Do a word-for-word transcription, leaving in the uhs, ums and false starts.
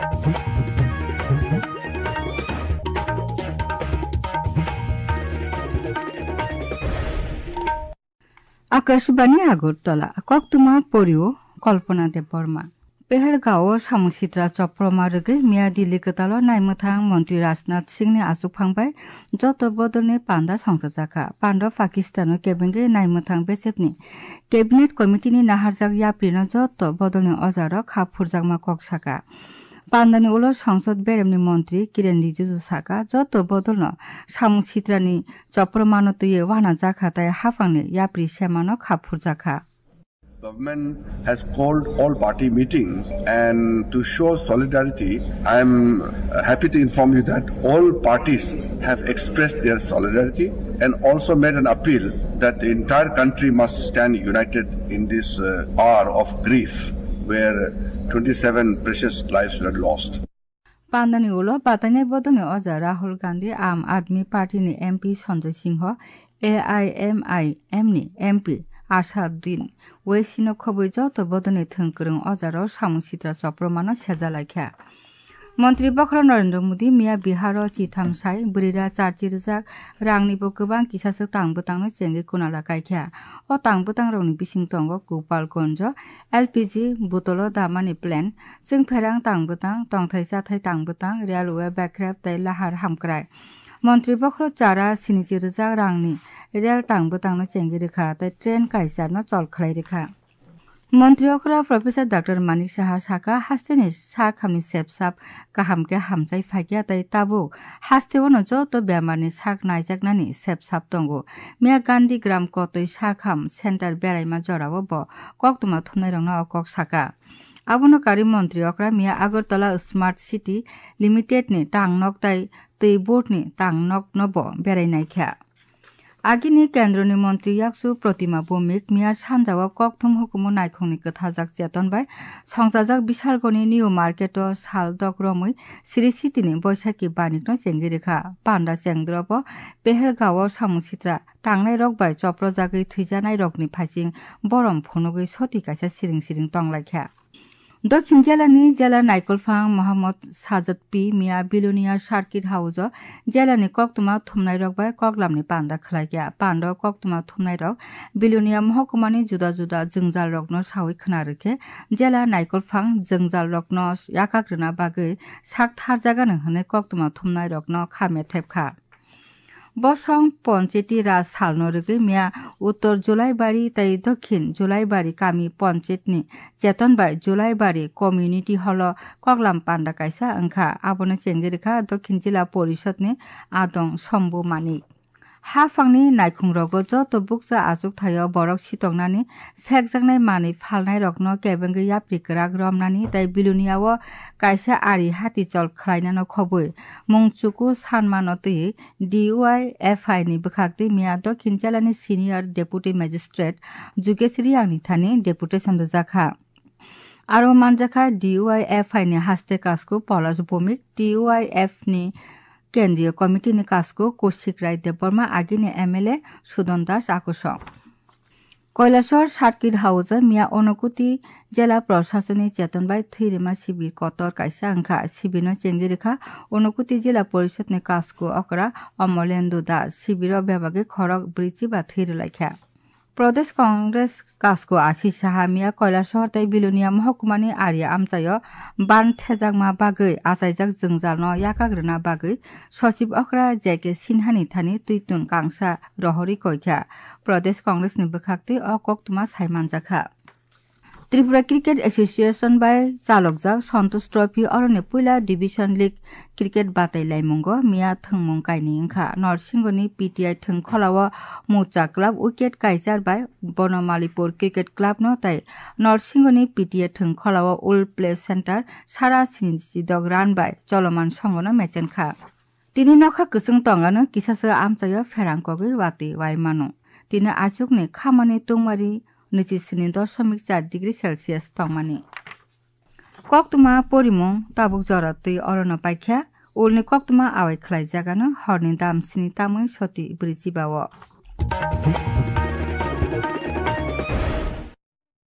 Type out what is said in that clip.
আকাশবাণী আগরতলা কক্তুমা পরিও কল্পনা দেব বর্মা পেহেরগাঁও সামুসিত্রা চপ্রমারগে মিয়াদি লিকতালো নাইমথাং মন্ত্রী রাজনাথ সিংনি আসুক ফাংবাই যত বদলনি পান্ডা সংসাজাকা পান্ডা পাকিস্তান কেবেঙ্গে নাইমথাং বেসেবনি কেবিনেট কমিটিনি নাহারজাক याप्रिनो যত বদলনি অজার খাফুরজাকমা ককসাকা পান্ডানি উলো সংসদ বেরেমনি মন্ত্রী কিরেন রিজিজু সাকা যত বদল সামুসিত্রানি চপ্রমানতয়ে ওয়ানা জাখা তাই হাফাংনি याप्रि সেমানো খাফুরজাকা Government has called all party meetings, and to show solidarity, I am happy to inform you that all parties have expressed their solidarity and also made an appeal that the entire country must stand united in this uh, hour of grief where twenty-seven precious lives were lost. পান্ডানি উলো পাতানি বদনে অজা রাহুল গান্ধী আম আদমি পার্টিনি MP Sanjay Singh AIMIM নি MP Asaduddin ওয়েসিনো খবৈ যত বদনে থংকরং অজারাও সামুসিত্রা চপ্রমানো সেজালাইখা মন্ত্রী বখর নরেন্দ্র মোদী মিয়া বিহার চিথামসাই বুড়িরা চারচি রোজাক রাংনিবো গোबां কিসাসো তাंबो तांनो চেঙ্গে কোনালা কাইখা ও तांबो तां रौनि बिसिं दंग गोपालगंज एलपीजी बोतल दामानि प्लेन जों फेरां तांबो तां तंथाइसा थाइ तांबो तां रेलवे बैक्रैप ताइ लाहार हामक्राय মন্ত্রী বখর চারা সিনিজি রোজাক রাংনি রেল तांबो तांनो চেঙ্গে রেখা তাই ট্রেন কাইসারনো চলখলাই রেখা মন্ত্রী অকরা প্রফেসর ডক্টর মানিক সাহা সাকা হাস্তেনি সা খামনি সেপসাপ কাহামকে হামজাই ফাইকিয়া তাই তাবো হাস্তেওনো যত বেমারনি সাক নাইজাকনানি সেপসাপ দঙ্গো মিয়া গান্ধী গ্রাম কতই সাখাম সেন্টার বেড়াইমা জড়াবো ব কক্তমা থুনাই রংনা অকক সাকা আবনকারী মন্ত্রী অকরা মিয়া আগরতলা স্মার্ট সিটি লিমিটেড নি টাংনক তাই তৈ বোর্ড নি টাংনক নব বেড়াইনাইখা আগিনি কেন্দ্রনি মন্ত্রী ইয়াকসু প্রতিমা ভৌমিক মিয়া সানজাওয়া ককথম হুকুমো নাইখংনি কথাজাক চেতনবাই সংসাজাক বিশালগনি নিউ মার্কেট সাল দক রমৈ সিরি সিটিনি বৈশাখী বানিকনো চেঙ্গি রেখা পান্ডা চেংদ্রব পেহেরগাঁও সামুসিত্রা টাংনাই রকবাই চপ্রজাগৈ থৈজানাই রকনি ফাইसिं বরম ফনুগৈ সতি কাইসা সিরিং সিরিং তংলাইখা দক্ষিণ জেলানি জেলা নাইকলফাং মোহাম্মদ সাজত পি মিয়া বিলুনিয়া সার্কিট হাউজ জেলানি কক্তমা থুমনাই রকবাই কগলামনি পান্ডা খলাইগিয়া পান্ড কক্তমা থুমনাই রক বিলুনিয়া মহকুমানি জুদা জুদা জংজাল রকনো সাউই খনা রেখে জেলা নাইকলফাং জংজাল রকনো ইয়াকাগ্রনা বাগৈ সাক থারজাগানো হনে কক্তমা থুমনাই রকনো খামে থেপখা বসং পঞ্চায়েতি রাজ সালনরগে মিয়া উত্তর জুলাইবাড়ি তাই দক্ষিণ জুলাইবাড়ি কামি পঞ্চায়েতনি চেতনবাই জুলাইবাড়ি কমিউনিটি হল কগলাম পান্ডা কাইসা ওংখা আবনো চেঙ্গেরেখা দক্ষিণ জেলা পরিষদনি আদং শম্ভু মানিক हा फांनि नायखुंरगो जत बुकजा आजुक थायो बरक सितंगनानि फेकजांनाय मानि फालनाय रकनो केबेंगे याप्रि गराग रमनानि दाय बिलुनियाव कायसा आरि हाति चल खलायनानो खबै मुंचुकु सानमानतै डिवाइएफआई नि बखाक्ति मिया दक्षिण जिल्लानि सिनियर डेपुटी मेजिस्ट्रेट जुगेश्री आंनिथानि डेपुटेशन जाखा आरो मानजाखा डिवाइएफआई नि हास्ते कासको पलाश भौमिक डिवाइएफ नि केंद्रीय कमिटी ने कासको कौशिक राय देवबर्मा आगिने एमएलए सुदन दास आकुश কৈলাসর সার্কিট হাউস মিয়া অনুকুতি জেলা প্রশাসনিক চেতনবাই থৈরেমা শিবির কতর কাইসা আংখা শিবির চেঙ্গি রেখা অনুকুতি জেলা পরিষদ নে কাসको অকরা অমলেন্দু দাস শিবির বিভাগে খরক ব্রিচি বা থৈরলাইখা प्रदेश कांग्रेस कासको आशिष साहा मिया কৈলাসহর তাই বিলুনিয়া মহকুমানি आरिया आमचाय बान थेजागमा बागै आसाइजाक जोंजालनो याकाग्रना बागै सचिव अखरा जेके सिनहानि थानि तुइतुन कांसा रहरि कयखा प्रदेश कांग्रेस नि बखाक्ति अकक्तमा साइमानजाखा त्रिपुरा क्रिकेट एसोसिएशन बाय चालकजाक सन्तोष ट्रफी अरने पुला डिविजन लीग क्रिकेट बातायलायमुंग मिया थंगमुं कायनि ओंखा नरसिंहनि पीटीआई थंखलाव मुचा क्लाब उइकेट कायजार बाय बनमालीपुर क्रिकेट क्लाब नो ताय नरसिंहनि पीटीआई थंखलाव उल प्ले सेंटर सारा सिनिजिदग रान बाय चलमान संगनो मेचेनखा तिनि नखा गोसों तंगानो किसासो आमचायो फेरांकगै वाति वायमानो तिनि आजुकनि खामानि तंमारि नैजिस्नि दशमिक चार डिग्री सेलसियास तंमानि कक्तमा परिमुं ताबुक जरतै अरन पाइख्या उलनि कक्तमा आवाय खलाय जागानो हरनि दामसिनि तामै सति ब्रिजिबाव